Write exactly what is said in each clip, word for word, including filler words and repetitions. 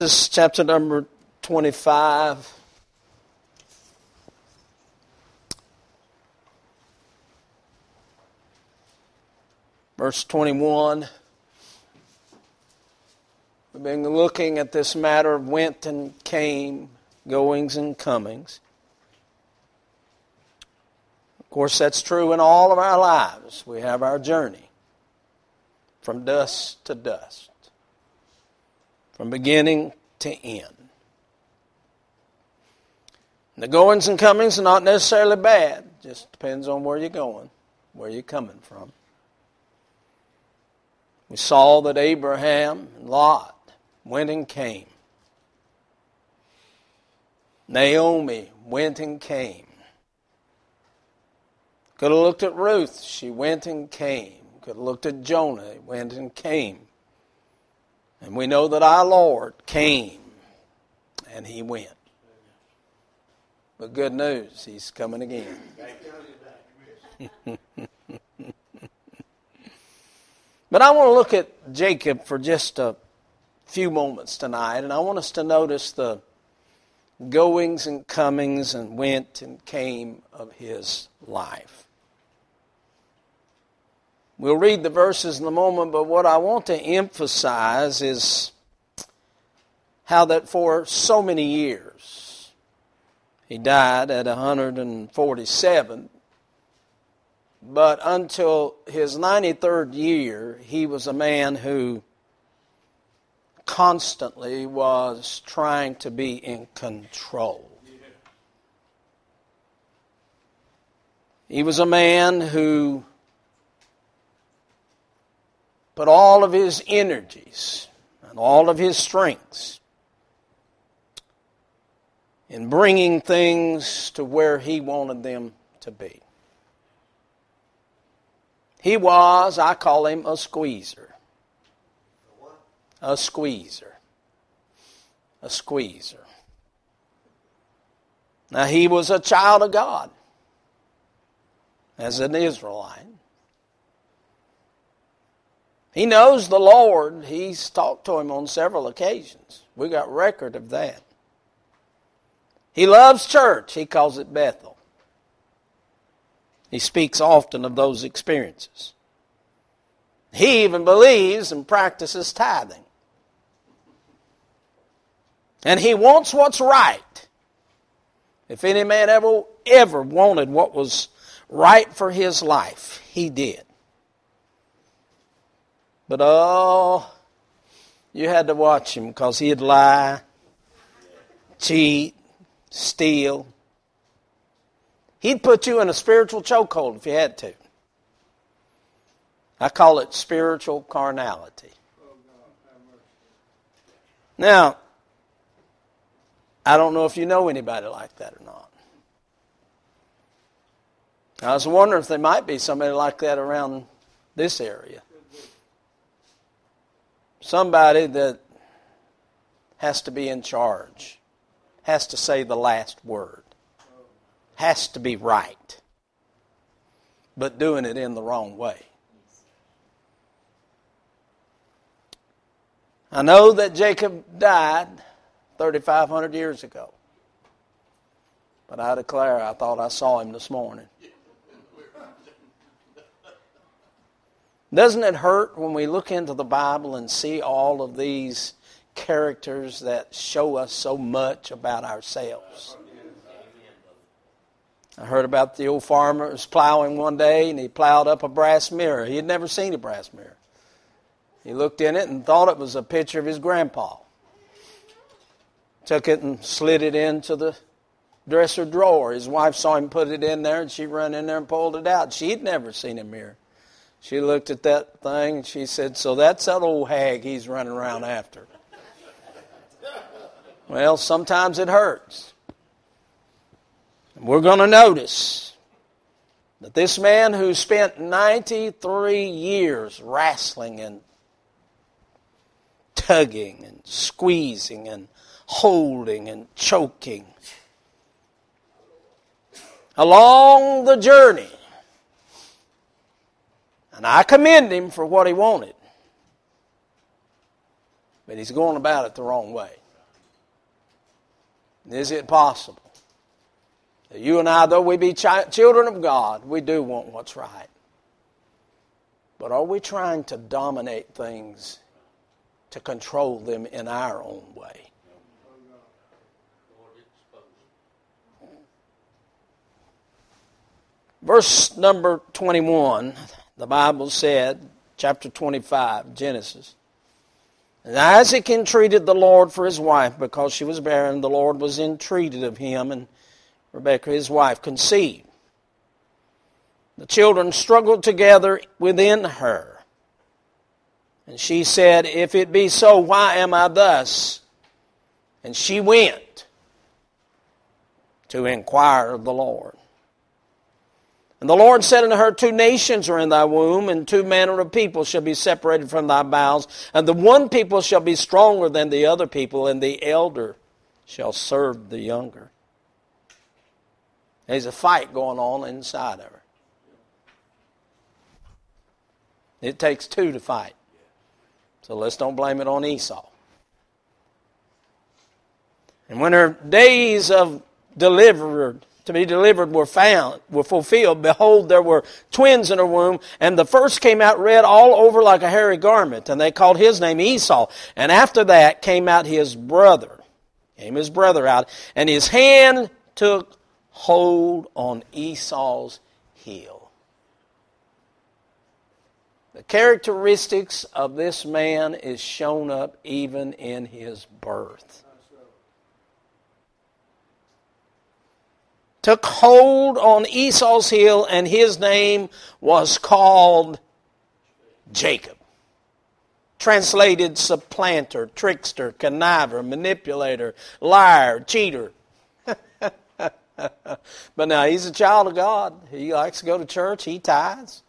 This is chapter number twenty-five. Verse twenty-one. We've been looking at this matter of went and came, goings and comings. Of course, that's true in all of our lives. We have our journey from dust to dust, from beginning to end. The goings and comings are not necessarily bad. Just depends on where you're going, where you're coming from. We saw that Abraham and Lot went and came. Naomi went and came. Could have looked at Ruth. She went and came. Could have looked at Jonah. He went and came. And we know that our Lord came and He went. But good news, He's coming again. But I want to look at Jacob for just a few moments tonight, and I want us to notice the goings and comings and went and came of his life. We'll read the verses in a moment, but what I want to emphasize is how that for so many years, he died at one hundred forty-seven, but until his ninety-third year, he was a man who constantly was trying to be in control. He was a man who put all of his energies and all of his strengths in bringing things to where he wanted them to be. He was, I call him a squeezer. A squeezer. A squeezer. Now, he was a child of God as an Israelite. He knows the Lord. He's talked to Him on several occasions. We got record of that. He loves church. He calls it Bethel. He speaks often of those experiences. He even believes and practices tithing. And he wants what's right. If any man ever, ever wanted what was right for his life, he did. But oh, you had to watch him because he'd lie, cheat, steal. He'd put you in a spiritual chokehold if you had to. I call it spiritual carnality. Now, I don't know if you know anybody like that or not. I was wondering if there might be somebody like that around this area. Somebody that has to be in charge, has to say the last word, has to be right, but doing it in the wrong way. I know that Jacob died thirty-five hundred years ago, but I declare I thought I saw him this morning. Doesn't it hurt when we look into the Bible and see all of these characters that show us so much about ourselves? I heard about the old farmer who was plowing one day and he plowed up a brass mirror. He had never seen a brass mirror. He looked in it and thought it was a picture of his grandpa. Took it and slid it into the dresser drawer. His wife saw him put it in there and she ran in there and pulled it out. She'd never seen a mirror. She looked at that thing and she said, "So that's that old hag he's running around after." Well, sometimes it hurts. And we're going to notice that this man who spent ninety-three years wrestling and tugging and squeezing and holding and choking along the journey, and I commend him for what he wanted, but he's going about it the wrong way. Is it possible that you and I, though we be chi- children of God, we do want what's right? But are we trying to dominate things, to control them in our own way? Verse number twenty-one, the Bible said, chapter twenty-five, Genesis. And Isaac entreated the Lord for his wife because she was barren. The Lord was entreated of him, and Rebekah, his wife, conceived. The children struggled together within her. And she said, if it be so, why am I thus? And she went to inquire of the Lord. And the Lord said unto her, two nations are in thy womb, and two manner of people shall be separated from thy bowels. And the one people shall be stronger than the other people, and the elder shall serve the younger. There's a fight going on inside of her. It takes two to fight. So let's don't blame it on Esau. And when her days of delivered, to be delivered were found, were fulfilled, behold, there were twins in her womb, and the first came out red all over like a hairy garment, and they called his name Esau. And after that came out his brother, came his brother out, and his hand took hold on Esau's heel. The characteristics of this man is shown up even in his birth. Took hold on Esau's heel, and his name was called Jacob. Translated supplanter, trickster, conniver, manipulator, liar, cheater. But now he's a child of God. He likes to go to church. He tithes.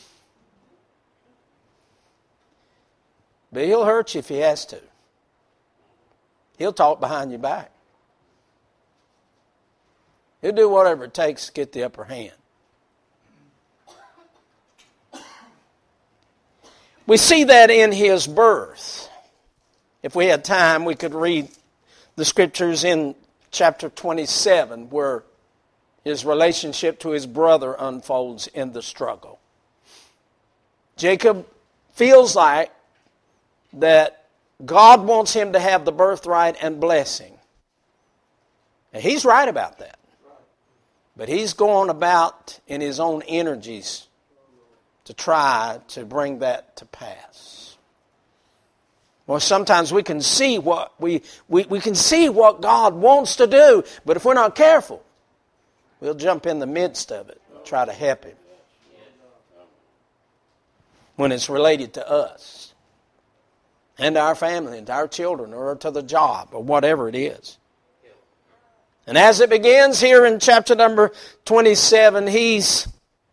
But he'll hurt you if he has to. He'll talk behind your back. He'll do whatever it takes to get the upper hand. We see that in his birth. If we had time, we could read the scriptures in chapter twenty-seven, where his relationship to his brother unfolds in the struggle. Jacob feels like that God wants him to have the birthright and blessing. And he's right about that. But he's going about in his own energies to try to bring that to pass. Well, sometimes we can see what we, we, we can see what God wants to do, but if we're not careful, we'll jump in the midst of it and try to help him when it's related to us and our family and our children or to the job or whatever it is. And as it begins here in chapter number twenty-seven, he's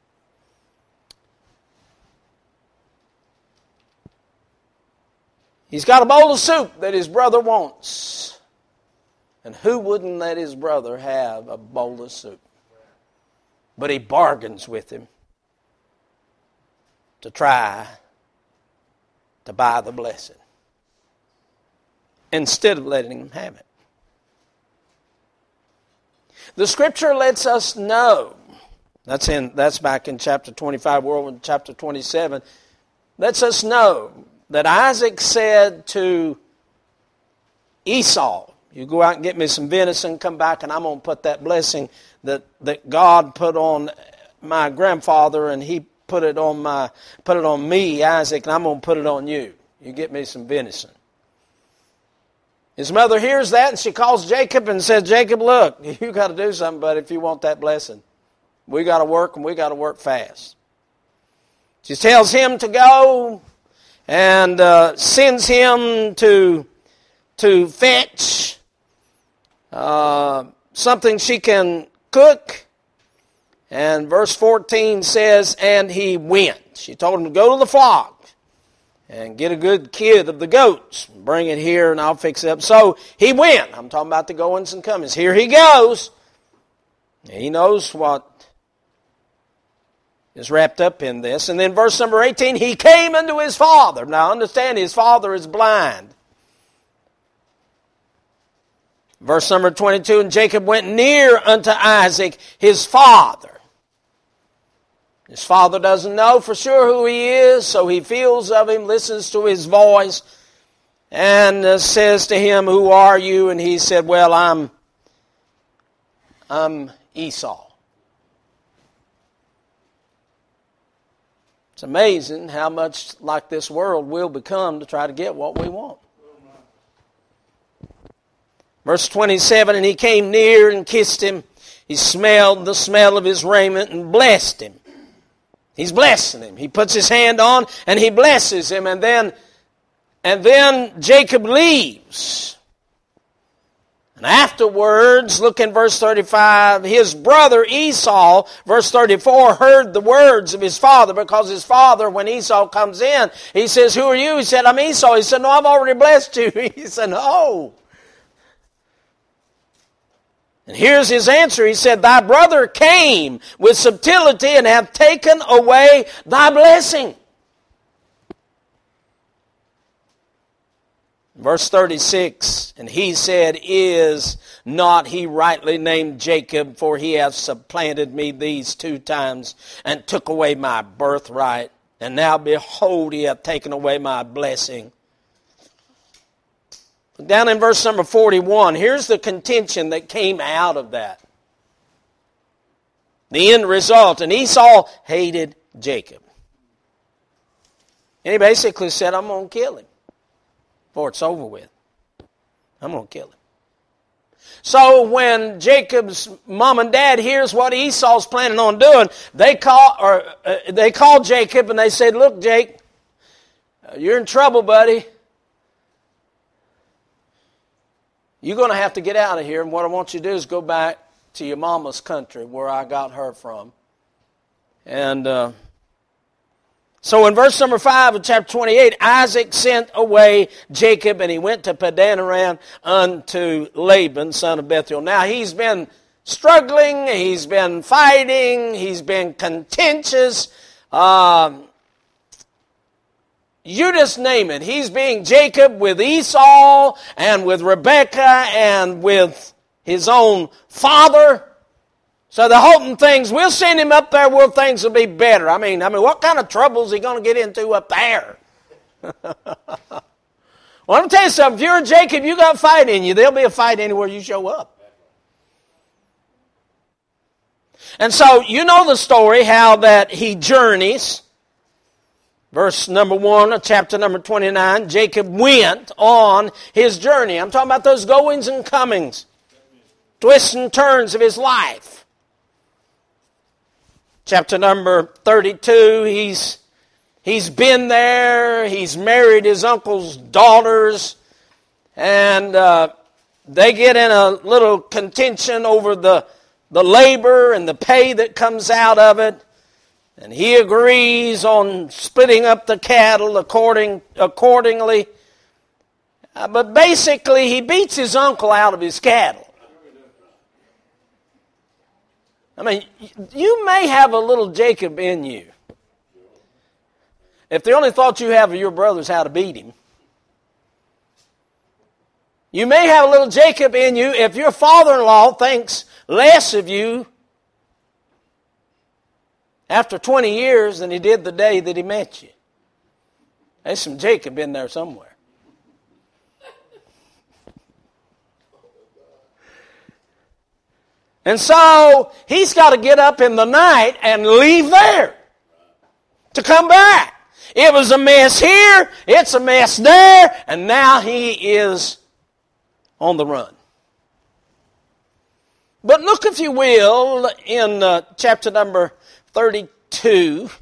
he's got a bowl of soup that his brother wants. And who wouldn't let his brother have a bowl of soup? But he bargains with him to try to buy the blessing instead of letting him have it. The scripture lets us know, that's in that's back in chapter twenty-five, we're in chapter twenty-seven, lets us know that Isaac said to Esau, you go out and get me some venison, come back and I'm going to put that blessing that, that God put on my grandfather and he put it on my put it on me, Isaac, and I'm going to put it on you. You get me some venison. His mother hears that and she calls Jacob and says, Jacob, look, you got to do something, buddy, if you want that blessing. We got to work and we got to work fast. She tells him to go and uh, sends him to, to fetch uh, something she can cook. And verse fourteen says, and he went. She told him to go to the flock and get a good kid of the goats. Bring it here and I'll fix it up. So he went. I'm talking about the goings and comings. Here he goes. He knows what is wrapped up in this. And then verse number eighteen, he came unto his father. Now understand, his father is blind. Verse number twenty-two, and Jacob went near unto Isaac, his father. His father doesn't know for sure who he is, so he feels of him, listens to his voice, and uh, says to him, who are you? And he said, well, I'm, I'm Esau. It's amazing how much like this world will become to try to get what we want. Verse twenty-seven, and he came near and kissed him. He smelled the smell of his raiment and blessed him. He's blessing him. He puts his hand on and he blesses him. And then, and then Jacob leaves. And afterwards, look in verse thirty-five, his brother Esau, verse thirty-four, heard the words of his father, because his father, when Esau comes in, he says, who are you? He said, I'm Esau. He said, no, I've already blessed you. He said, no. And here's his answer. He said, thy brother came with subtlety and hath taken away thy blessing. Verse thirty-six, and he said, is not he rightly named Jacob, for he hath supplanted me these two times and took away my birthright. And now behold, he hath taken away my blessing. Down in verse number forty-one, here's the contention that came out of that. The end result. And Esau hated Jacob. And he basically said, I'm going to kill him before it's over with. I'm going to kill him. So when Jacob's mom and dad hears what Esau's planning on doing, they call or uh, they call Jacob and they said, look, Jake, uh, you're in trouble, buddy. You're going to have to get out of here, and what I want you to do is go back to your mama's country where I got her from. And uh, so in verse number five of chapter twenty-eight, Isaac sent away Jacob, and he went to Padan Aram unto Laban, son of Bethuel. Now he's been struggling, he's been fighting, he's been contentious. Um, You just name it. He's being Jacob with Esau and with Rebekah and with his own father. So they're hoping things, we'll send him up there where things will be better. I mean, I mean, what kind of trouble is he going to get into up there? Well, let me tell you something. If you're Jacob, you got fight in you. There'll be a fight anywhere you show up. And so you know the story, how that he journeys. Verse number one of chapter number twenty-nine, Jacob went on his journey. I'm talking about those goings and comings, twists and turns of his life. Chapter number thirty-two, he's, he's been there, he's married his uncle's daughters, and uh, they get in a little contention over the, the labor and the pay that comes out of it. And he agrees on splitting up the cattle according, accordingly. Uh, but basically, he beats his uncle out of his cattle. I mean, you may have a little Jacob in you. If the only thought you have of your brother is how to beat him. You may have a little Jacob in you if your father-in-law thinks less of you after twenty years than he did the day that he met you. There's some Jacob in there somewhere. And so he's got to get up in the night and leave there to come back. It was a mess here, it's a mess there, and now he is on the run. But look, if you will, in uh, chapter number thirty-two,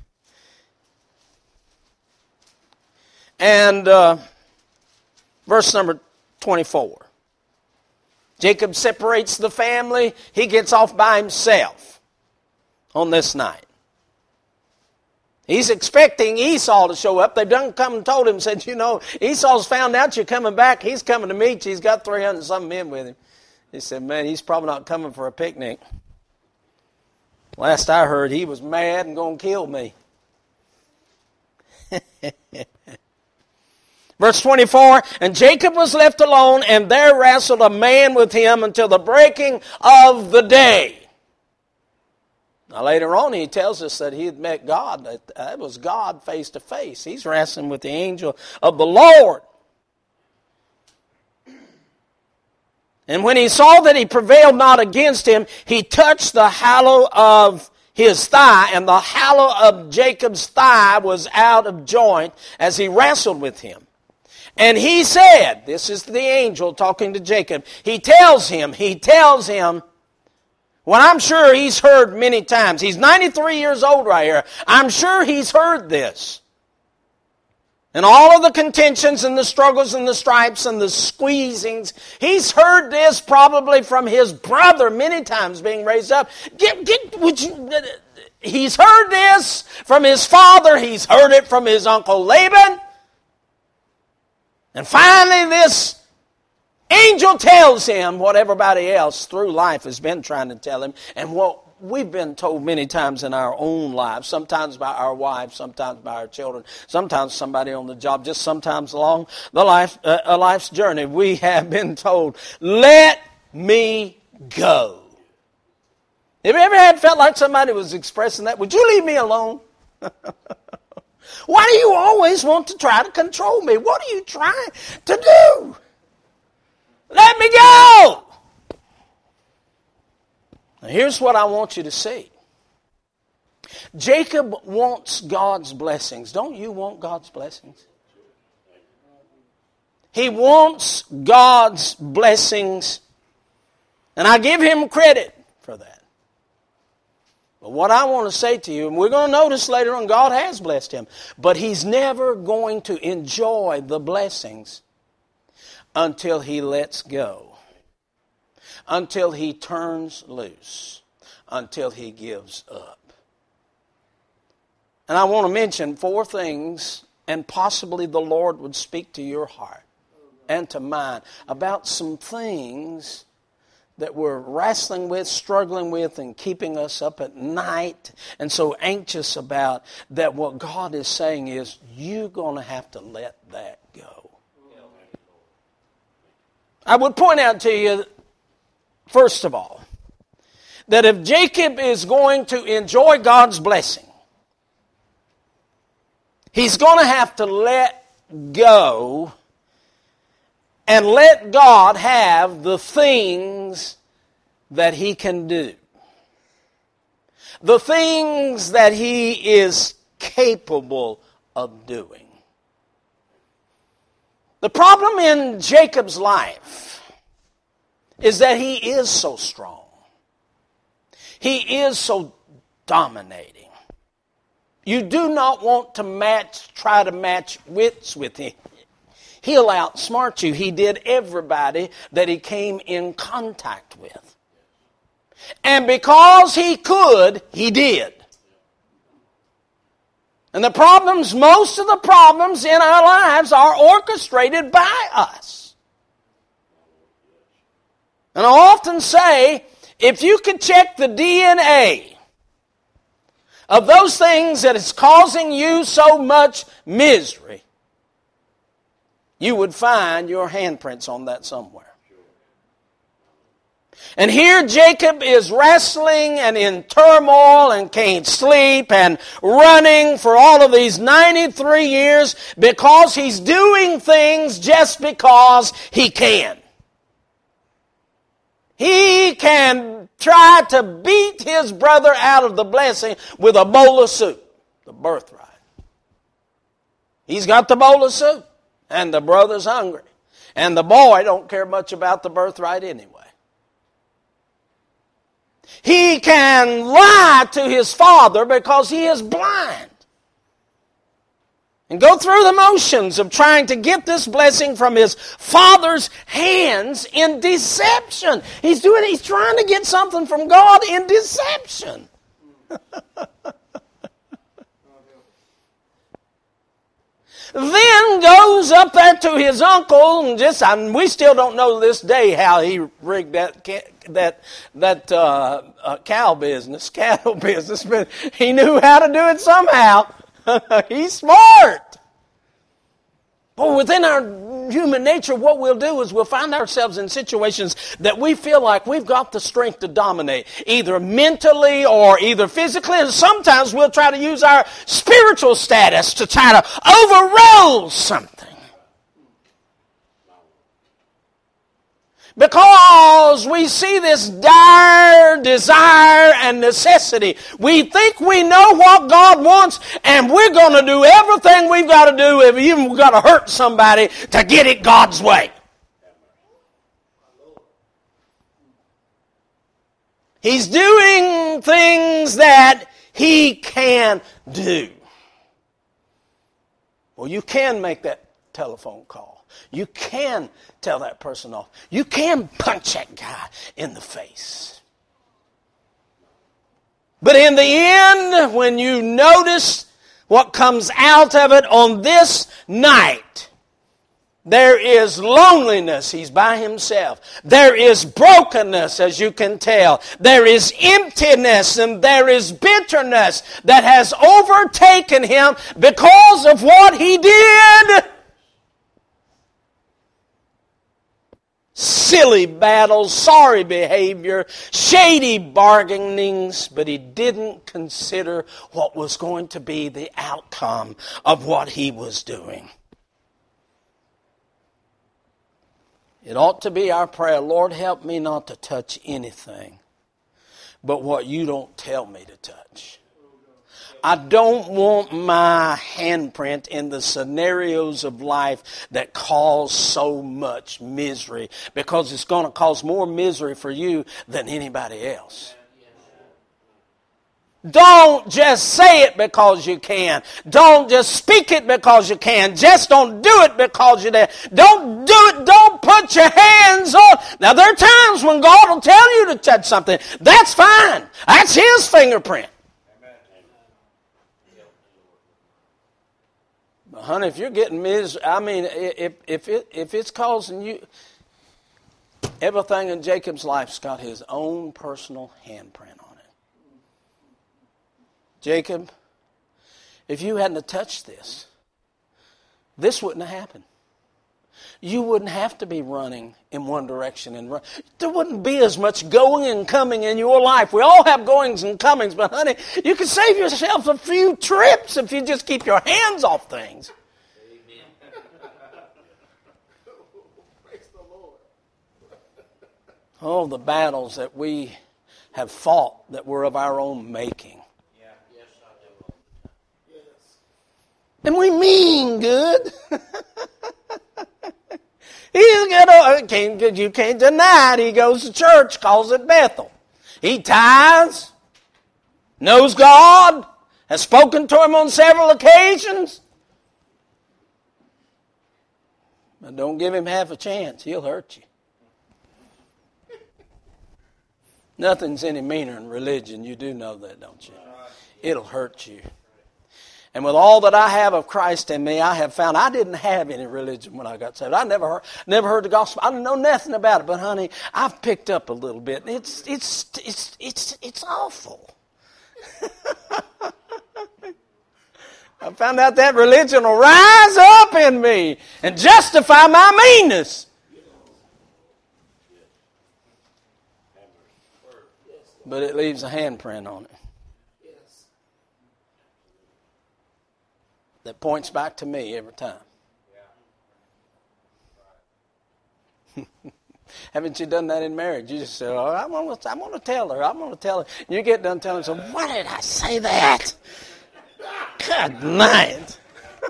and uh, verse number twenty-four. Jacob separates the family. He gets off by himself on this night. He's expecting Esau to show up. They've done come and told him, said, you know, Esau's found out you're coming back. He's coming to meet you. He's got three hundred some men with him. He said, man, he's probably not coming for a picnic. Last I heard, he was mad and going to kill me. Verse twenty-four, and Jacob was left alone, and there wrestled a man with him until the breaking of the day. Now later on he tells us that he had met God. That it was God face to face. He's wrestling with the angel of the Lord. And when he saw that he prevailed not against him, he touched the hollow of his thigh, and the hollow of Jacob's thigh was out of joint as he wrestled with him. And he said, this is the angel talking to Jacob, he tells him, he tells him, well, I'm sure he's heard many times. He's ninety-three years old right here. I'm sure he's heard this. And all of the contentions and the struggles and the stripes and the squeezings, he's heard this probably from his brother many times being raised up. Get, get, would you, he's heard this from his father. He's heard it from his uncle Laban. And finally this angel tells him what everybody else through life has been trying to tell him, and what we've been told many times in our own lives, sometimes by our wives, sometimes by our children, sometimes somebody on the job, just sometimes along the life, uh, a life's journey. We have been told, let me go. Have you ever had felt like somebody was expressing that? Would you leave me alone? Why do you always want to try to control me? What are you trying to do? Let me go! Now here's what I want you to see. Jacob wants God's blessings. Don't you want God's blessings? He wants God's blessings. And I give him credit for that. But what I want to say to you, and we're going to notice later on, God has blessed him. But he's never going to enjoy the blessings until he lets go. Until he turns loose. Until he gives up. And I want to mention four things, and possibly the Lord would speak to your heart and to mine about some things that we're wrestling with, struggling with, and keeping us up at night and so anxious about, that what God is saying is, you're going to have to let that go. I would point out to you, first of all, that if Jacob is going to enjoy God's blessing, he's going to have to let go and let God have the things that he can do. The things that he is capable of doing. The problem in Jacob's life is that he is so strong. He is so dominating. You do not want to match, try to match wits with him. He'll outsmart you. He did everybody that he came in contact with. And because he could, he did. And the problems, most of the problems in our lives are orchestrated by us. And I often say, if you could check the D N A of those things that is causing you so much misery, you would find your handprints on that somewhere. And here Jacob is wrestling and in turmoil and can't sleep and running for all of these ninety-three years because he's doing things just because he can. He can try to beat his brother out of the blessing with a bowl of soup, the birthright. He's got the bowl of soup. And the brother's hungry. And the boy don't care much about the birthright anyway. He can lie to his father because he is blind. And go through the motions of trying to get this blessing from his father's hands in deception. He's doing, he's trying to get something from God in deception. Then goes up there to his uncle, and just and we still don't know to this day how he rigged that that that uh, uh, cow business, cattle business, but he knew how to do it somehow. He's smart. But within our human nature, what we'll do is we'll find ourselves in situations that we feel like we've got the strength to dominate, either mentally or either physically, and sometimes we'll try to use our spiritual status to try to overrule something. Because we see this dire desire and necessity. We think we know what God wants, and we're going to do everything we've got to do, if even we've got to hurt somebody, to get it God's way. He's doing things that He can do. Well, you can make that telephone call. You can tell that person off. You can punch that guy in the face. But in the end, when you notice what comes out of it on this night, there is loneliness. He's by himself. There is brokenness, as you can tell. There is emptiness and there is bitterness that has overtaken him because of what he did. Silly battles, sorry behavior, shady bargainings, but he didn't consider what was going to be the outcome of what he was doing. It ought to be our prayer, Lord, help me not to touch anything but what you don't tell me to touch. I don't want my handprint in the scenarios of life that cause so much misery, because it's going to cause more misery for you than anybody else. Don't just say it because you can. Don't just speak it because you can. Just don't do it because you're there. Don't do it. Don't put your hands on. Now, there are times when God will tell you to touch something. That's fine. That's His fingerprint. But honey, if you're getting miserable, I mean, if if it if it's causing you, everything in Jacob's life's got his own personal handprint on it. Jacob, if you hadn't touched this, this wouldn't have happened. You wouldn't have to be running in one direction and run. There wouldn't be as much going and coming in your life. We all have goings and comings, but honey, you can save yourself a few trips if you just keep your hands off things. Amen. Praise the Lord. Oh, the battles that we have fought that were of our own making. Yeah. Yes, I do. Yes. And we mean good. He's gonna, you can't deny it. He goes to church, calls it Bethel. He tithes, knows God, has spoken to Him on several occasions. But don't give Him half a chance. He'll hurt you. Nothing's any meaner in religion. You do know that, don't you? It'll hurt you. And with all that I have of Christ in me, I have found I didn't have any religion when I got saved. I never heard, never heard the gospel. I didn't know nothing about it. But honey, I've picked up a little bit. It's it's it's it's it's awful. I found out that religion will rise up in me and justify my meanness. But it leaves a handprint on it. That points back to me every time. Yeah. Haven't you done that in marriage? You just say, oh, I'm going to I'm gonna tell her. I'm going to tell her. You get done telling her, so why did I say that? Good night.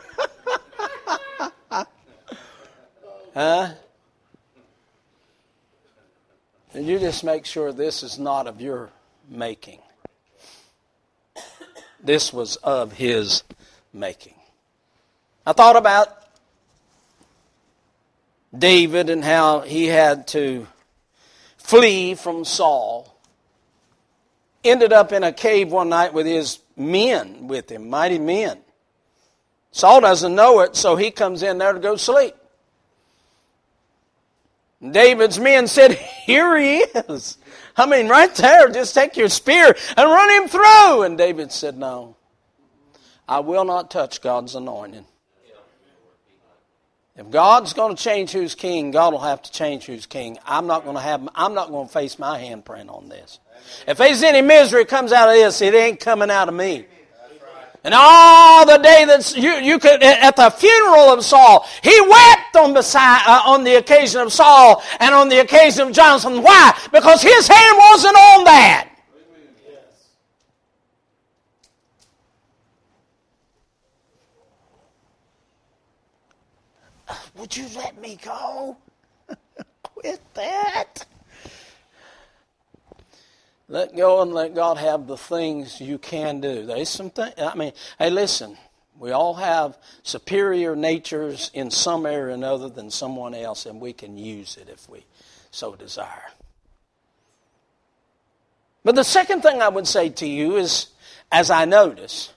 Huh? And you just make sure this is not of your making. This was of His making. I thought about David and how he had to flee from Saul. Ended up in a cave one night with his men with him, mighty men. Saul doesn't know it, so he comes in there to go sleep. David's men said, here he is. I mean, right there, just take your spear and run him through. And David said, no, I will not touch God's anointing. If God's going to change who's king, God will have to change who's king. I'm not going to have. I'm not going to face my handprint on this. If there's any misery comes out of this, it ain't coming out of me. And all the day that you you could at the funeral of Saul, he wept on beside uh, on the occasion of Saul and on the occasion of Jonathan. Why? Because his hand wasn't on that. Would you let me go? Quit that. Let go and let God have the things you can do. There's some things, I mean, hey, listen, we all have superior natures in some area or another than someone else, and we can use it if we so desire. But the second thing I would say to you is, as I notice,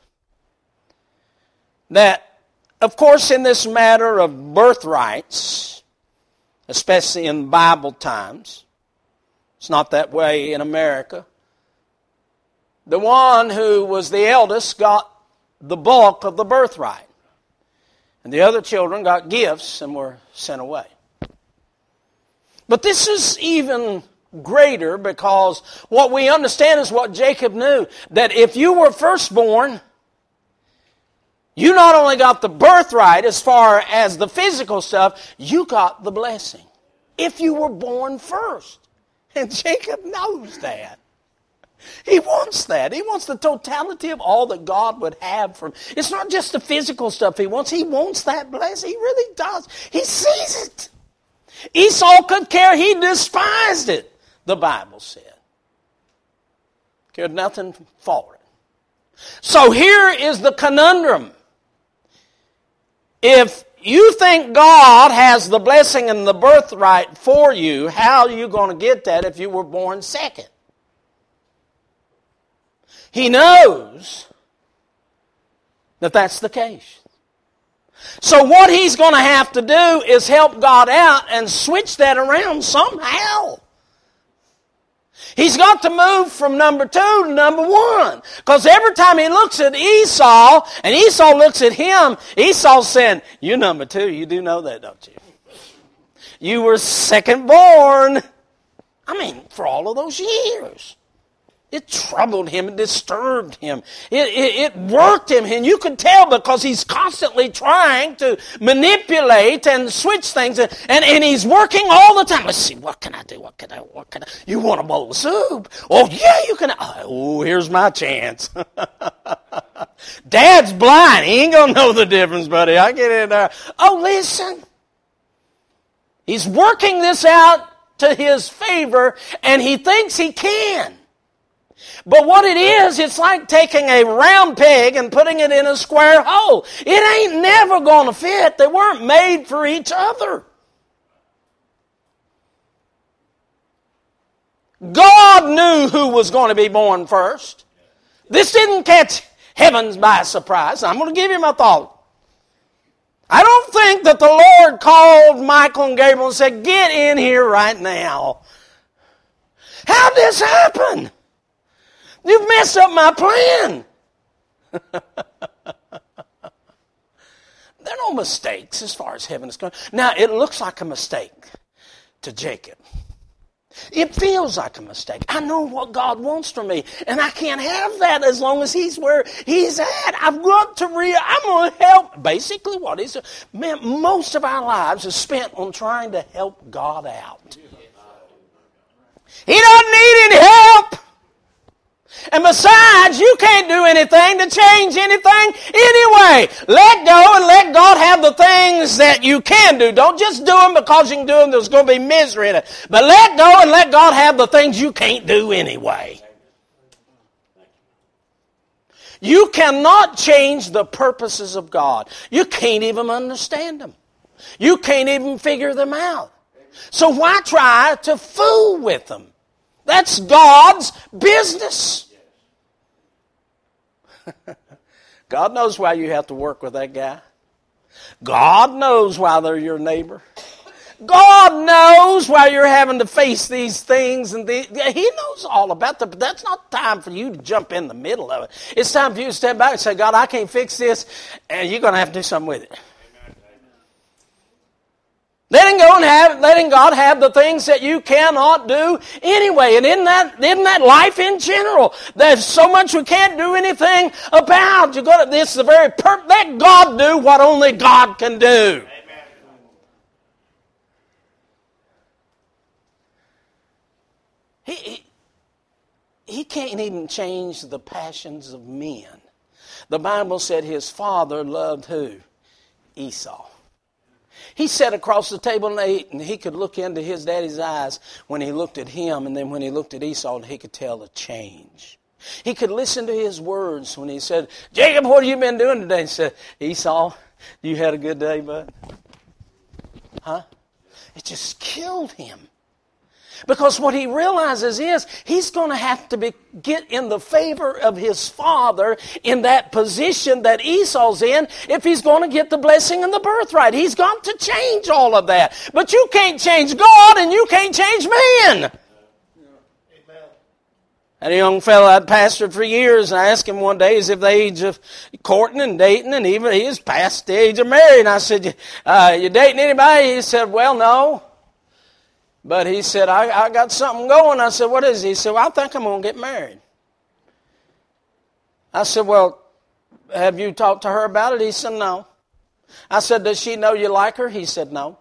that, of course, in this matter of birthrights, especially in Bible times, it's not that way in America. The one who was the eldest got the bulk of the birthright. And the other children got gifts and were sent away. But this is even greater because what we understand is what Jacob knew. That if you were firstborn, you not only got the birthright as far as the physical stuff, you got the blessing. If you were born first. And Jacob knows that. He wants that. He wants the totality of all that God would have for him. It's not just the physical stuff he wants. He wants that blessing. He really does. He sees it. Esau could care. He despised it, the Bible said. Cared nothing for it. So here is the conundrum. If you think God has the blessing and the birthright for you, how are you going to get that if you were born second? He knows that that's the case. So what he's going to have to do is help God out and switch that around somehow. He's got to move from number two to number one. Because every time he looks at Esau, and Esau looks at him, Esau's saying, you're number two. You do know that, don't you? You were second born. I mean, for all of those years. It troubled him. It disturbed him. It, it, it worked him. And you could tell because he's constantly trying to manipulate and switch things. And, and, and he's working all the time. Let's see, what can I do? What can I What can I You want a bowl of soup? Oh, yeah, you can. Oh, here's my chance. Dad's blind. He ain't going to know the difference, buddy. I get in there. Oh, listen. He's working this out to his favor, and he thinks he can. But what it is, it's like taking a round peg and putting it in a square hole. It ain't never going to fit. They weren't made for each other. God knew who was going to be born first. This didn't catch heavens by surprise. I'm going to give you my thought. I don't think that the Lord called Michael and Gabriel and said, get in here right now. How'd this happen? You've messed up my plan. There are no mistakes as far as heaven is concerned. Now, it looks like a mistake to Jacob. It feels like a mistake. I know what God wants from me, and I can't have that as long as He's where He's at. I've got to re- I'm going to help. Basically, what is it? Man, most of our lives is spent on trying to help God out. He doesn't need any help. And besides, you can't do anything to change anything anyway. Let go and let God have the things that you can do. Don't just do them because you can do them. There's going to be misery in it. But let go and let God have the things you can't do anyway. You cannot change the purposes of God. You can't even understand them. You can't even figure them out. So why try to fool with them? That's God's business. God knows why you have to work with that guy. God knows why they're your neighbor. God knows why you're having to face these things. And the, He knows all about them, but that's not time for you to jump in the middle of it. It's time for you to step back and say, God, I can't fix this, and you're going to have to do something with it. Letting go and have, letting God have the things that you cannot do anyway. And isn't that, isn't that life in general? There's so much we can't do anything about. You got to, this is the very per, let God do what only God can do. Amen. He, he, he can't even change the passions of men. The Bible said his father loved who? Esau. He sat across the table and ate, and he could look into his daddy's eyes when he looked at him, and then when he looked at Esau, he could tell the change. He could listen to his words when he said, Jacob, what have you been doing today? He said, Esau, you had a good day, bud? Huh? It just killed him. Because what he realizes is he's going to have to be, get in the favor of his father in that position that Esau's in if he's going to get the blessing and the birthright. He's got to change all of that. But you can't change God and you can't change man. I had a young fellow I'd pastored for years, and I asked him one day, is if the age of courting and dating, and even he was past the age of marriage. And I said, uh, you dating anybody? He said, well, no. But he said, I, I got something going. I said, what is it? He said, well, I think I'm going to get married. I said, well, have you talked to her about it? He said, no. I said, does she know you like her? He said, no.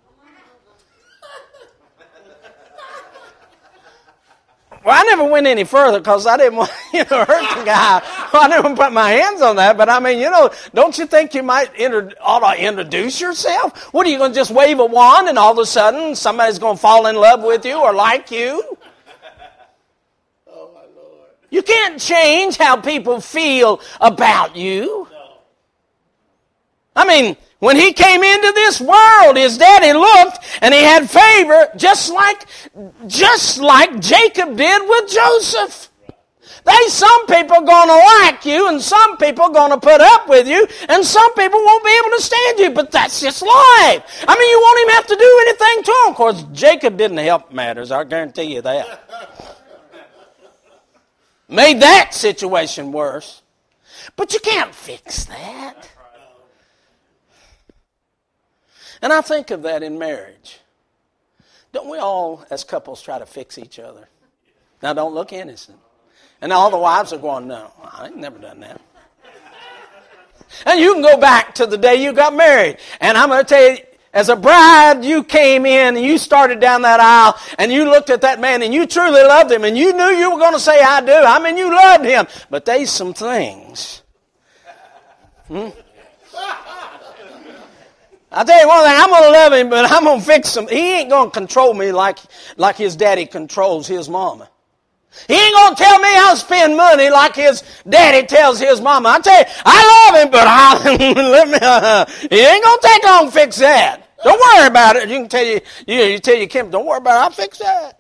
Well, I never went any further because I didn't want you know, hurt the guy. Well, I didn't put my hands on that. But, I mean, you know, don't you think you might inter- ought to introduce yourself? What, are you going to just wave a wand and all of a sudden somebody's going to fall in love with you or like you? Oh, my Lord. You can't change how people feel about you. No. I mean, when he came into this world, his daddy looked and he had favor just like, just like Jacob did with Joseph. There's some people going to like you and some people going to put up with you and some people won't be able to stand you, but that's just life. I mean, you won't even have to do anything to them. Of course, Jacob didn't help matters, I guarantee you that. Made that situation worse. But you can't fix that. And I think of that in marriage. Don't we all, as couples, try to fix each other? Now, don't look innocent. And all the wives are going, no, I ain't never done that. And you can go back to the day you got married. And I'm going to tell you, as a bride, you came in and you started down that aisle and you looked at that man and you truly loved him and you knew you were going to say, I do. I mean, you loved him. But there's some things. Hmm? I'll tell you one thing, I'm going to love him, but I'm going to fix him. He ain't going to control me like, like his daddy controls his mama. He ain't going to tell me how to spend money like his daddy tells his mama. I tell you, I love him, but I, let me, uh, he ain't going to take long to fix that. Don't worry about it. You can tell you, you, you tell your Kim, don't worry about it, I'll fix that.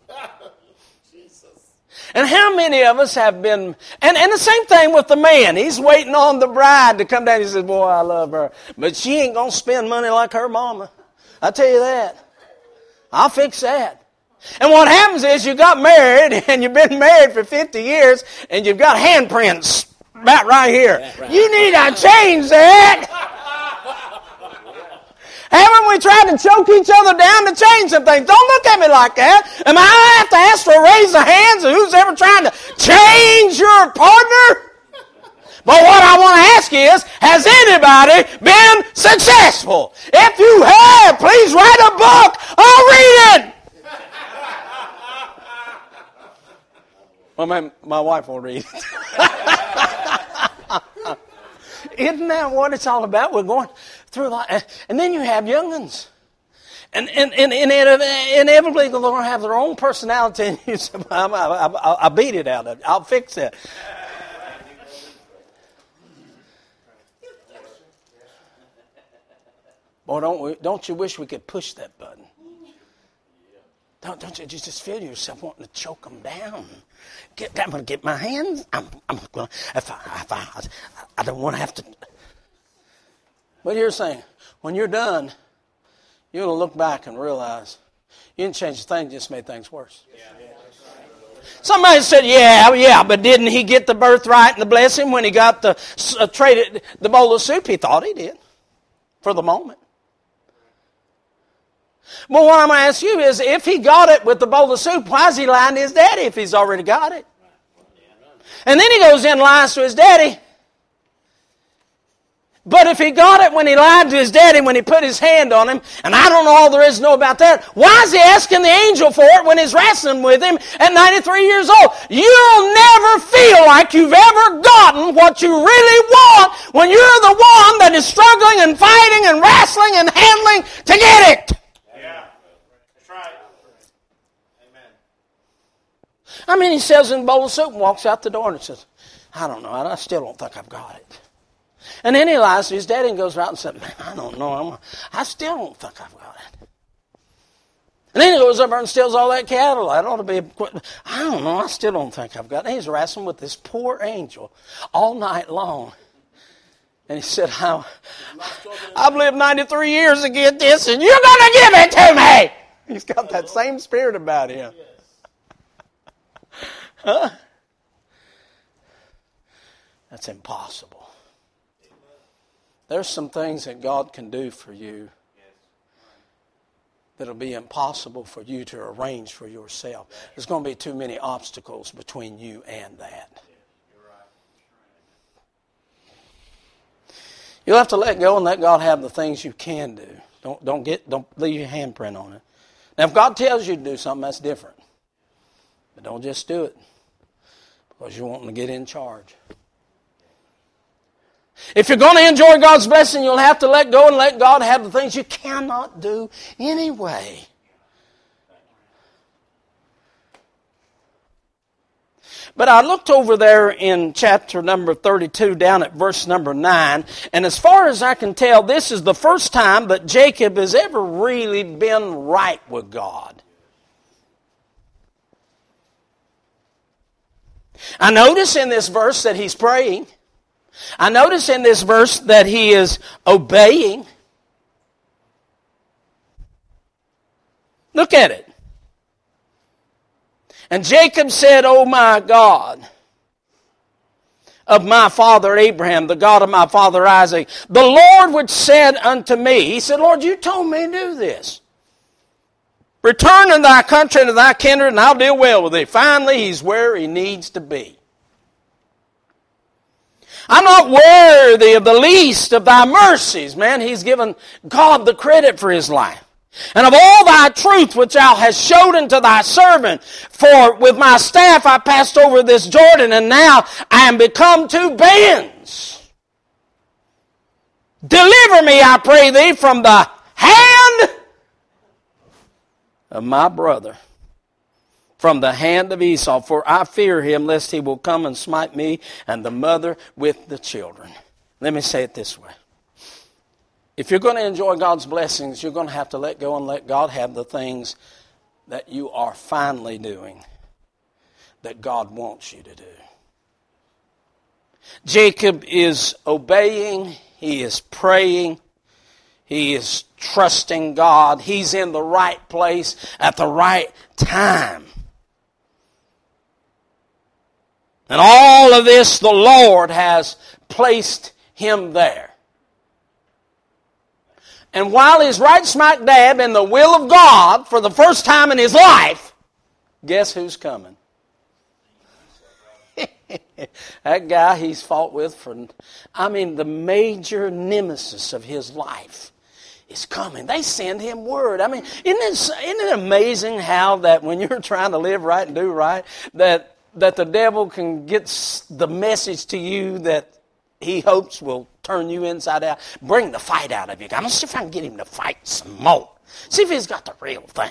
And how many of us have been, and, and the same thing with the man. He's waiting on the bride to come down. He says, boy, I love her. But she ain't going to spend money like her mama. I tell you that. I'll fix that. And what happens is you got married, and you've been married for fifty years, and you've got handprints about right here. Yeah, right. You need to change that. Haven't we tried to choke each other down to change some things? Don't look at me like that. Am I going to have to ask for a raise of hands of who's ever trying to change your partner? But what I want to ask you is, has anybody been successful? If you have, please write a book. I'll read it. Well, my, my wife will read it. Isn't that what it's all about? We're going through life. And then you have young ones. And, and, and, and inevitably they're going to have their own personality. And you say, well, I'll, I'll, I'll beat it out of it. I'll fix it. Boy, don't, we, don't you wish we could push that button? Don't, don't you just feel yourself wanting to choke them down? Get, I'm going to get my hands. I'm, I'm going. If I, if I, I don't want to have to. But you're saying, when you're done, you're going to look back and realize you didn't change a thing, just made things worse. Yeah. Somebody said, "Yeah, yeah, but didn't he get the birthright and the blessing when he got the uh, traded the bowl of soup?" He thought he did, for the moment. Well, what I'm going to ask you is, if he got it with the bowl of soup, why is he lying to his daddy if he's already got it? And then he goes in and lies to his daddy. But if he got it when he lied to his daddy, when he put his hand on him, and I don't know all there is to know about that, why is he asking the angel for it when he's wrestling with him at ninety-three years old? You'll never feel like you've ever gotten what you really want when you're the one that is struggling and fighting and wrestling and handling to get it. Yeah, that's right. Amen. I mean, he sells in a bowl of soup and walks out the door and says, I don't know, I still don't think I've got it. And then he lies to his daddy and goes out and says, man, I don't know. I'm, I still don't think I've got it. And then he goes over and steals all that cattle. That ought to be, a, I don't know. I still don't think I've got it. And he's wrestling with this poor angel all night long. And he said, I, I've lived ninety-three years to get this, and you're going to give it to me. He's got that same spirit about him. Huh? That's impossible. There's some things that God can do for you that'll be impossible for you to arrange for yourself. There's going to be too many obstacles between you and that. You'll have to let go and let God have the things you can do. Don't don't get don't leave your handprint on it. Now, if God tells you to do something, that's different. But don't just do it because you're wanting to get in charge. If you're going to enjoy God's blessing, you'll have to let go and let God have the things you cannot do anyway. But I looked over there in chapter number thirty-two, down at verse number nine, and as far as I can tell, this is the first time that Jacob has ever really been right with God. I notice in this verse that he's praying. I notice in this verse that he is obeying. Look at it. And Jacob said, O my God, of my father Abraham, the God of my father Isaac, the Lord which said unto me, he said, Lord, you told me to do this. Return to thy country and to thy kindred, and I'll deal well with thee. Finally, he's where he needs to be. I'm not worthy of the least of thy mercies. Man, he's given God the credit for his life. And of all thy truth which thou hast showed unto thy servant, for with my staff I passed over this Jordan, and now I am become two bands. Deliver me, I pray thee, from the hand of my brother, from the hand of Esau, for I fear him, lest he will come and smite me and the mother with the children. Let me say it this way. If you're going to enjoy God's blessings, you're going to have to let go and let God have the things that you are finally doing that God wants you to do. Jacob is obeying. He is praying. He is trusting God. He's in the right place at the right time. And all of this, the Lord has placed him there. And while he's right smack dab in the will of God for the first time in his life, guess who's coming? That guy he's fought with for, I mean, the major nemesis of his life is coming. They send him word. I mean, isn't it, isn't it amazing how that when you're trying to live right and do right, that that the devil can get the message to you that he hopes will turn you inside out, bring the fight out of you. I'm going to see if I can get him to fight some more. See if he's got the real thing.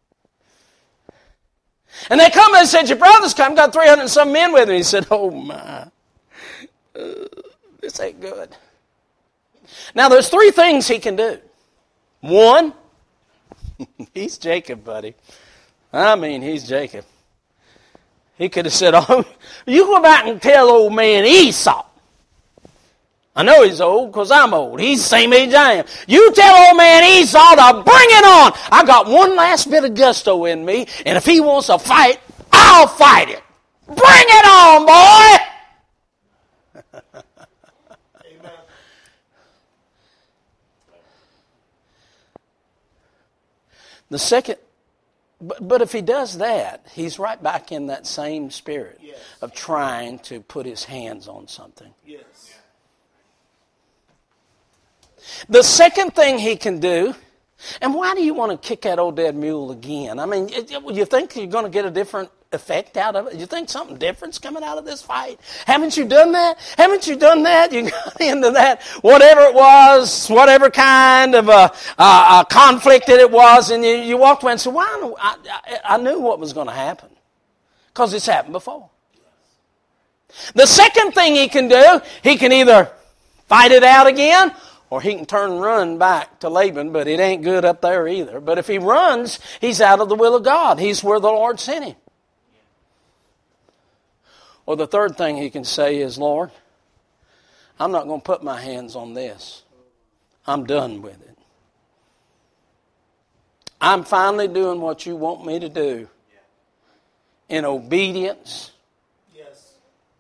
And they come and said, your brother's come, got three hundred and some men with him. He said, oh my, uh, this ain't good. Now there's three things he can do. One, he's Jacob, buddy. I mean, he's Jacob. He could have said, oh, you go back and tell old man Esau. I know he's old because I'm old. He's the same age I am. You tell old man Esau to bring it on. I got one last bit of gusto in me, and if he wants to fight, I'll fight it. Bring it on, boy! Amen. The second, but, but if he does that, he's right back in that same spirit Yes. of trying to put his hands on something. Yes. The second thing he can do, and why do you want to kick that old dead mule again? I mean, you think you're going to get a different effect out of it? You think something different's coming out of this fight? Haven't you done that? Haven't you done that? You got into that, whatever it was, whatever kind of a, a, a conflict that it was, and you, you walked away and said, "Why? I, I, I knew what was going to happen because it's happened before." The second thing he can do, he can either fight it out again, or he can turn and run back to Laban, but it ain't good up there either. But if he runs, he's out of the will of God. He's where the Lord sent him. Or the third thing he can say is, "Lord, I'm not going to put my hands on this. I'm done with it. I'm finally doing what you want me to do in obedience. Yes.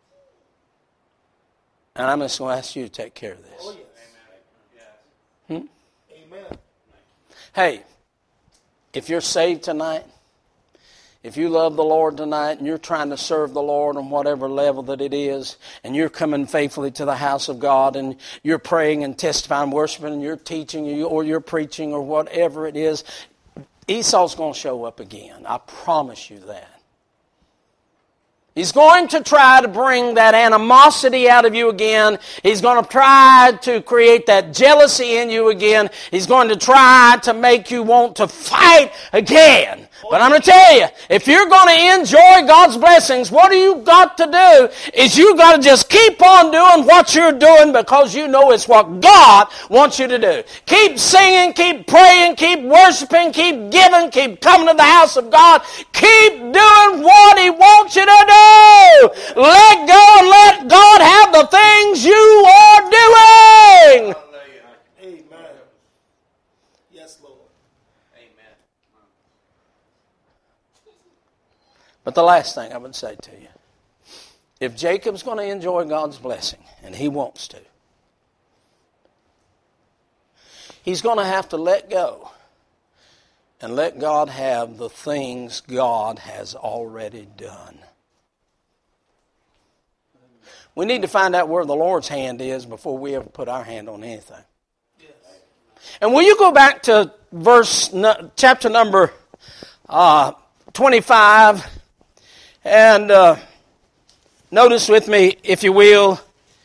And I'm just going to ask you to take care of this." Oh, yes. Hmm? Amen. Hey, if you're saved tonight, if you love the Lord tonight and you're trying to serve the Lord on whatever level that it is, and you're coming faithfully to the house of God and you're praying and testifying, worshiping, and you're teaching or you're preaching or whatever it is, Esau's going to show up again. I promise you that. He's going to try to bring that animosity out of you again. He's going to try to create that jealousy in you again. He's going to try to make you want to fight again. But I'm going to tell you, if you're going to enjoy God's blessings, what you got to do is you got to just keep on doing what you're doing because you know it's what God wants you to do. Keep singing, keep praying, keep worshiping, keep giving, keep coming to the house of God. Keep doing what He wants you to do. Let go and let God have the things you are doing. Amen. Yes, Lord. Amen. But the last thing I would say to you, if Jacob's going to enjoy God's blessing, and he wants to, he's going to have to let go and let God have the things God has already done. We need to find out where the Lord's hand is before we ever put our hand on anything. Yes. And will you go back to verse, chapter number uh, twenty-five, and uh, notice with me, if you will,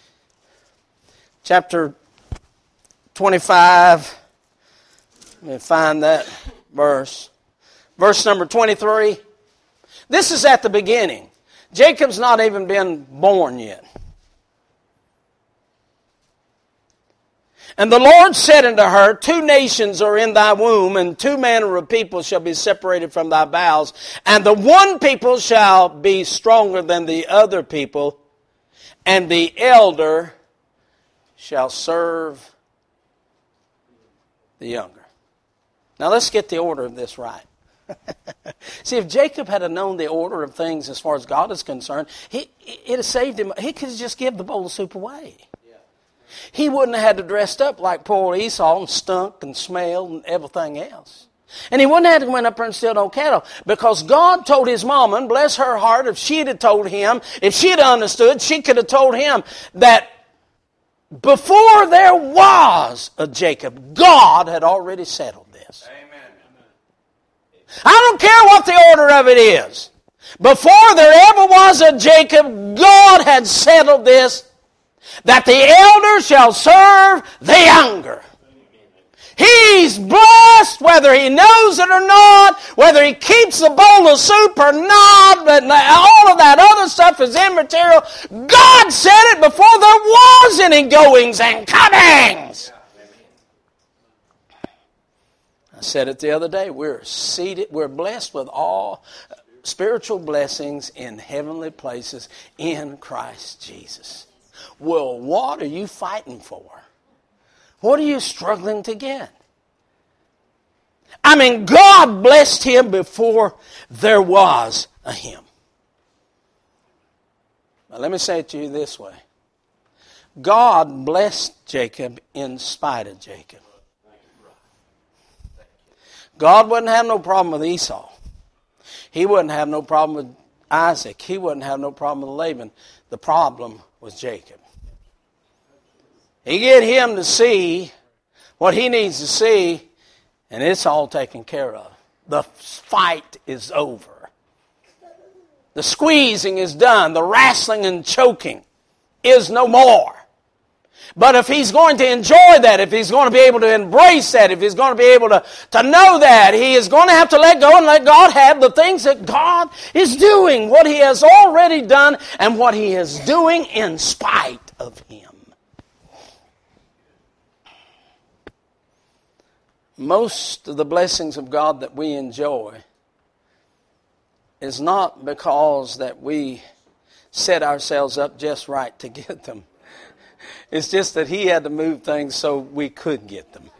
chapter twenty-five. Let me find that verse. Verse number twenty-three. This is at the beginning. Jacob's not even been born yet. And the Lord said unto her, two nations are in thy womb, and two manner of people shall be separated from thy bowels. And the one people shall be stronger than the other people, and the elder shall serve the younger. Now let's get the order of this right. See, if Jacob had known the order of things as far as God is concerned, he, it'd have saved him. He could just give the bowl of soup away. He wouldn't have had to dress up like poor Esau and stunk and smelled and everything else. And he wouldn't have had to went up there and steal no cattle, because God told his mama, and bless her heart, if she'd have told him, if she'd have understood, she could have told him that before there was a Jacob, God had already settled this. Amen. I don't care what the order of it is. Before there ever was a Jacob, God had settled this, that the elder shall serve the younger. He's blessed whether he knows it or not, whether he keeps the bowl of soup or not, but all of that other stuff is immaterial. God said it before there was any goings and comings. I said it the other day, we're seated, we're blessed with all spiritual blessings in heavenly places in Christ Jesus. Well, what are you fighting for? What are you struggling to get? I mean, God blessed him before there was a him. Now, let me say it to you this way. God blessed Jacob in spite of Jacob. God wouldn't have no problem with Esau. He wouldn't have no problem with Isaac. He wouldn't have no problem with Laban. The problem was Jacob. He get him to see what he needs to see, and it's all taken care of. The fight is over. The squeezing is done. The wrestling and choking is no more. But if he's going to enjoy that, if he's going to be able to embrace that, if he's going to be able to, to know that, he is going to have to let go and let God have the things that God is doing, what he has already done and what he is doing in spite of him. Most of the blessings of God that we enjoy is not because that we set ourselves up just right to get them. It's just that he had to move things so we could get them.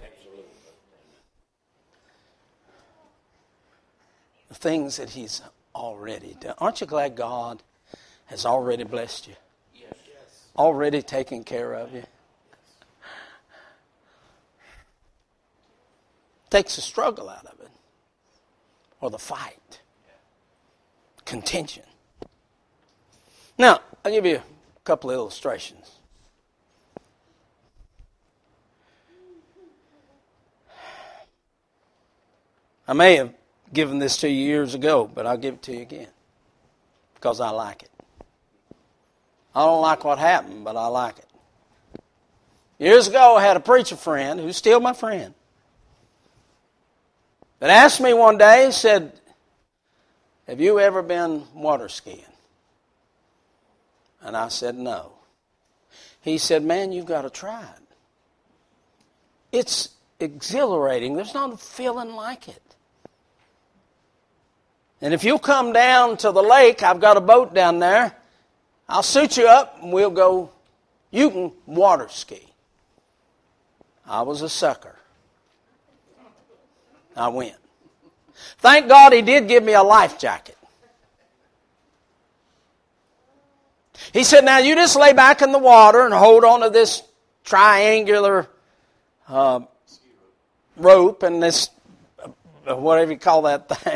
The things that he's already done. Aren't you glad God has already blessed you? Yes. Already taken care of you? Takes the struggle out of it. Or the fight. Contention. Now, I'll give you a couple of illustrations. I may have given this to you years ago, but I'll give it to you again. Because I like it. I don't like what happened, but I like it. Years ago, I had a preacher friend who's still my friend. That asked me one day, he said, have you ever been water skiing? And I said, no. He said, man, you've got to try it. It's exhilarating. There's not a feeling like it. And if you'll come down to the lake, I've got a boat down there. I'll suit you up and we'll go, you can water ski. I was a sucker. I went. Thank God he did give me a life jacket. He said, now you just lay back in the water and hold on to this triangular uh, rope and this, uh, whatever you call that thing,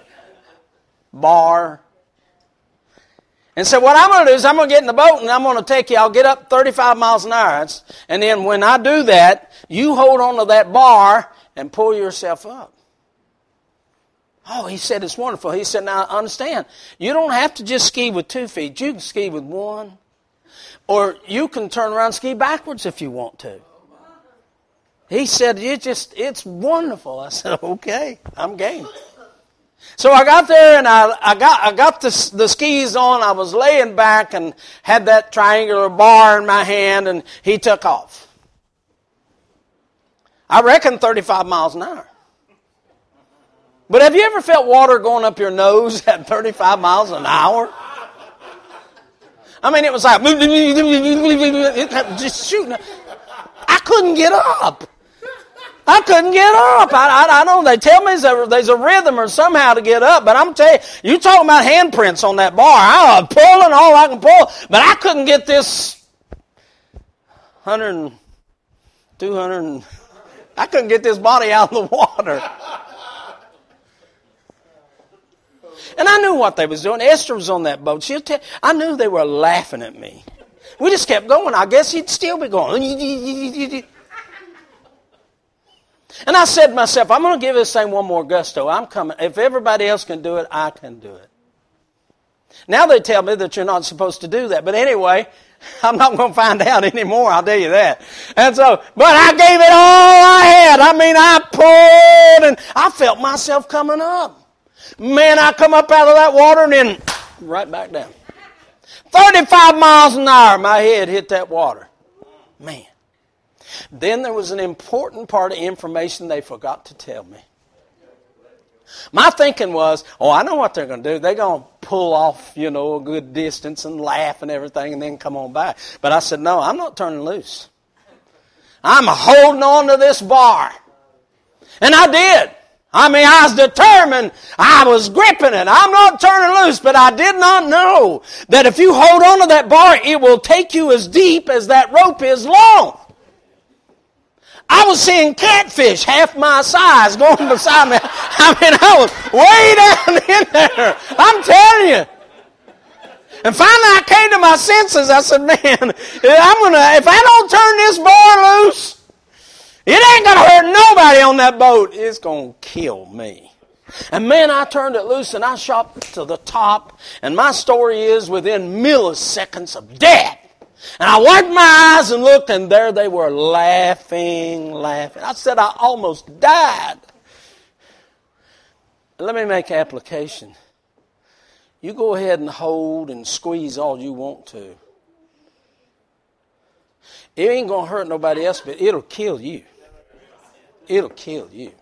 bar. And so what I'm going to do is I'm going to get in the boat and I'm going to take you, I'll get up thirty-five miles an hour. And then when I do that, you hold on to that bar and pull yourself up. Oh, he said, it's wonderful. He said, now understand, you don't have to just ski with two feet. You can ski with one. Or you can turn around and ski backwards if you want to. He said, it just, it's wonderful. I said, okay, I'm game. So I got there and I, I got I got the, the skis on. I was laying back and had that triangular bar in my hand, and he took off. I reckon thirty-five miles an hour. But have you ever felt water going up your nose at thirty-five miles an hour? I mean, it was like just shooting. I couldn't get up. I couldn't get up. I, I, I know they tell me there's a, there's a rhythm or somehow to get up, but I'm telling you, you talking about handprints on that bar. I was pulling all I can pull, but I couldn't get this one hundred, two hundred, I couldn't get this body out of the water. And I knew what they was doing. Esther was on that boat. She'll tell, I knew they were laughing at me. We just kept going. I guess he'd still be going. And I said to myself, I'm going to give this thing one more gusto. I'm coming. If everybody else can do it, I can do it. Now they tell me that you're not supposed to do that. But anyway, I'm not going to find out anymore, I'll tell you that. And so, but I gave it all I had. I mean, I pulled and I felt myself coming up. Man, I come up out of that water and then right back down. thirty-five miles an hour, my head hit that water. Man. Then there was an important part of information they forgot to tell me. My thinking was, oh, I know what they're going to do. They're going to pull off, you know, a good distance and laugh and everything and then come on back. But I said, no, I'm not turning loose. I'm holding on to this bar. And I did. I mean, I was determined. I was gripping it. I'm not turning loose, but I did not know that if you hold on to that bar, it will take you as deep as that rope is long. I was seeing catfish half my size going beside me. I mean, I was way down in there. I'm telling you. And finally I came to my senses. I said, man, I'm gonna, if I don't turn this boy loose, it ain't going to hurt nobody on that boat. It's going to kill me. And man, I turned it loose and I shot to the top. And my story is within milliseconds of death. And I wiped my eyes and looked, and there they were laughing, laughing. I said, I almost died. Let me make application. You go ahead and hold and squeeze all you want to. It ain't going to hurt nobody else, but it'll kill you. It'll kill you.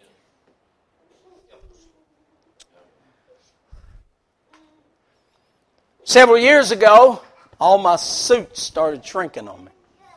Several years ago, all my suits started shrinking on me.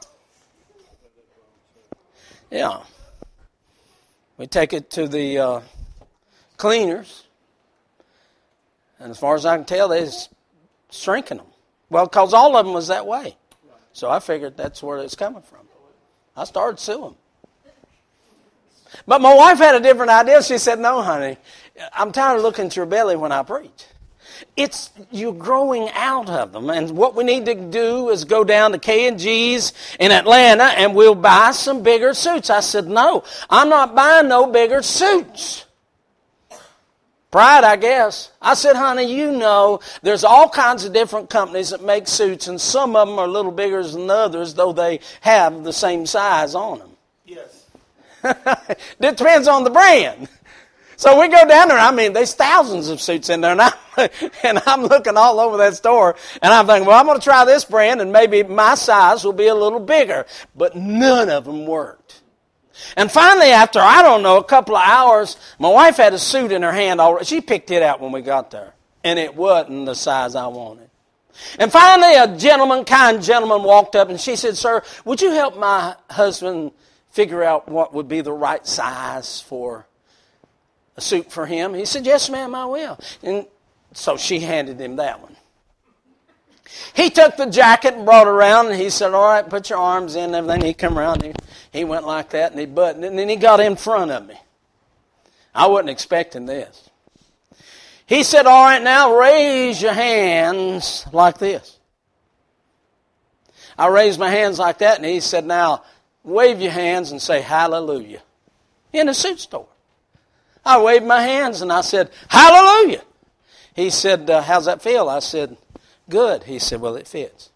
Yeah. We take it to the uh, cleaners. And as far as I can tell, they're shrinking them. Well, because all of them was that way. So I figured that's where it's coming from. I started suing. But my wife had a different idea. She said, no, honey, I'm tired of looking at your belly when I preach. It's you're growing out of them. And what we need to do is go down to K and G's in Atlanta and we'll buy some bigger suits. I said, no, I'm not buying no bigger suits. Pride, I guess. I said, honey, you know, there's all kinds of different companies that make suits, and some of them are a little bigger than others, though they have the same size on them. Yes. It depends on the brand. So we go down there. I mean, there's thousands of suits in there, and I'm, and I'm looking all over that store, and I'm thinking, well, I'm going to try this brand, and maybe my size will be a little bigger. But none of them worked. And finally, after, I don't know, a couple of hours, my wife had a suit in her hand already. She picked it out when we got there. And it wasn't the size I wanted. And finally, a gentleman, kind gentleman, walked up and she said, sir, would you help my husband figure out what would be the right size for a suit for him? He said, yes, ma'am, I will. And so she handed him that one. He took the jacket and brought it around, and he said, all right, put your arms in and everything. He come around, and he, he went like that, and he buttoned it, and then he got in front of me. I wasn't expecting this. He said, all right, now raise your hands like this. I raised my hands like that, and he said, now wave your hands and say hallelujah. In a suit store. I waved my hands, and I said, hallelujah. He said, uh, how's that feel? I said, good. He said, well, it fits.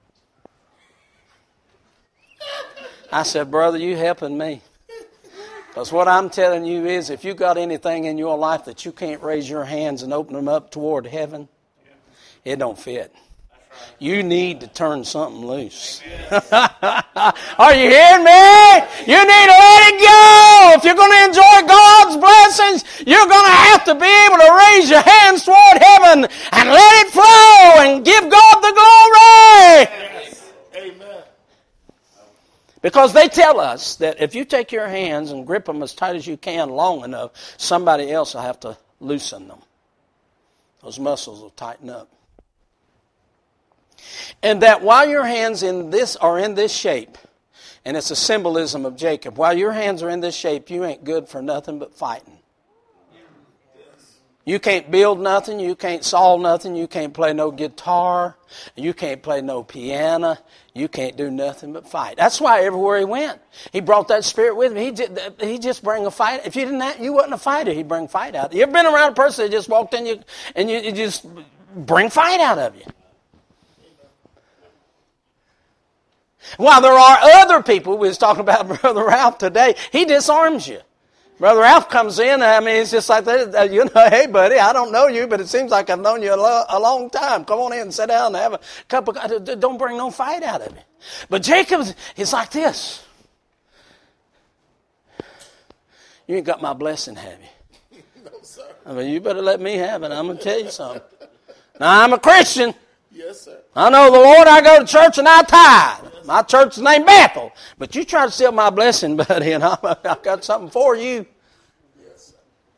I said, brother, you helping me. Because what I'm telling you is, if you got anything in your life that you can't raise your hands and open them up toward heaven, it don't fit. You need to turn something loose. Are you hearing me? You need to let it go. If you're going to enjoy God's blessings, you're going to have to be able to raise your hands toward heaven and let it flow and give God the glory. Yes. Amen. Because they tell us that if you take your hands and grip them as tight as you can long enough, somebody else will have to loosen them. Those muscles will tighten up. And that while your hands in this are in this shape, and it's a symbolism of Jacob, while your hands are in this shape, you ain't good for nothing but fighting. You can't build nothing, you can't solve nothing, you can't play no guitar, you can't play no piano, you can't do nothing but fight. That's why everywhere he went, he brought that spirit with him. He did, he just bring a fight. If you didn't have, you wasn't a fighter, he'd bring fight out. You ever been around a person that just walked in you and you, you just bring fight out of you? While there are other people, we was talking about Brother Ralph today, he disarms you. Brother Ralph comes in, I mean, it's just like, that, you know, hey, buddy, I don't know you, but it seems like I've known you a, lo- a long time. Come on in and sit down and have a cup of, don't bring no fight out of it. But Jacob, he's like this. You ain't got my blessing, have you? No, sir. I mean, you better let me have it. I'm going to tell you something. Now, I'm a Christian. Yes, sir. I know the Lord, I go to church and I tithe. My church is named Bethel. But you try to steal my blessing, buddy, and I, I got something for you. Yes, sir.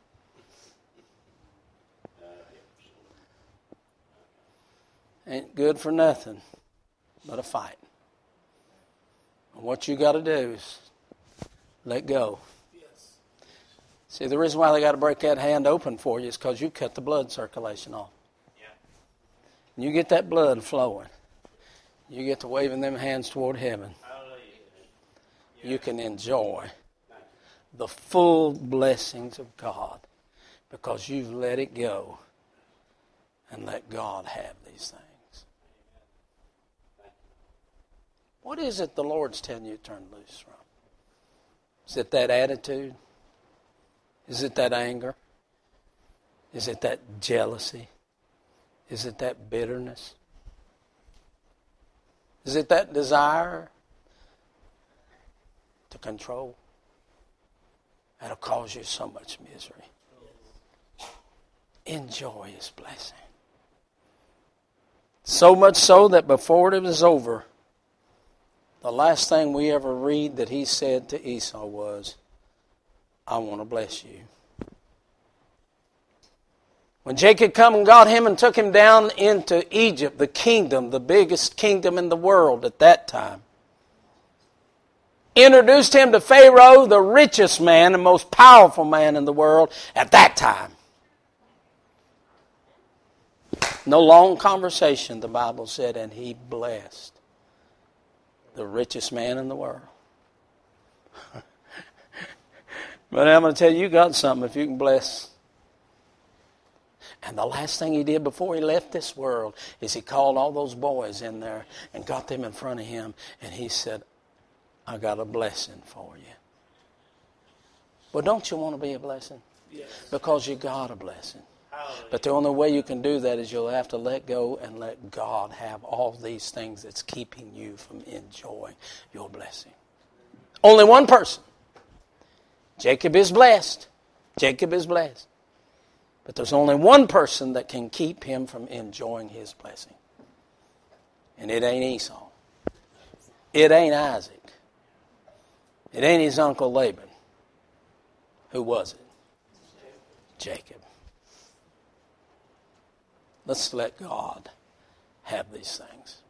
Ain't good for nothing but a fight. And what you got to do is let go. Yes. See, the reason why they got to break that hand open for you is because you cut the blood circulation off. Yeah. And you get that blood flowing. You get to waving them hands toward heaven. You can enjoy the full blessings of God because you've let it go and let God have these things. What is it the Lord's telling you to turn loose from? Is it that attitude? Is it that anger? Is it that jealousy? Is it that bitterness? Is it that desire to control? That'll cause you so much misery. Enjoy His blessing. So much so that before it was over, the last thing we ever read that he said to Esau was, I want to bless you. When Jacob come and got him and took him down into Egypt, the kingdom, the biggest kingdom in the world at that time, introduced him to Pharaoh, the richest man and most powerful man in the world at that time. No long conversation, the Bible said, and he blessed the richest man in the world. But I'm going to tell you, you got something if you can bless. And the last thing he did before he left this world is he called all those boys in there and got them in front of him, and he said, I got a blessing for you. Well, don't you want to be a blessing? Yes. Because you got a blessing. But the only way you can do that is you'll have to let go and let God have all these things that's keeping you from enjoying your blessing. Only one person. Jacob is blessed. Jacob is blessed. But there's only one person that can keep him from enjoying his blessing. And it ain't Esau. It ain't Isaac. It ain't his uncle Laban. Who was it? Jacob. Let's let God have these things.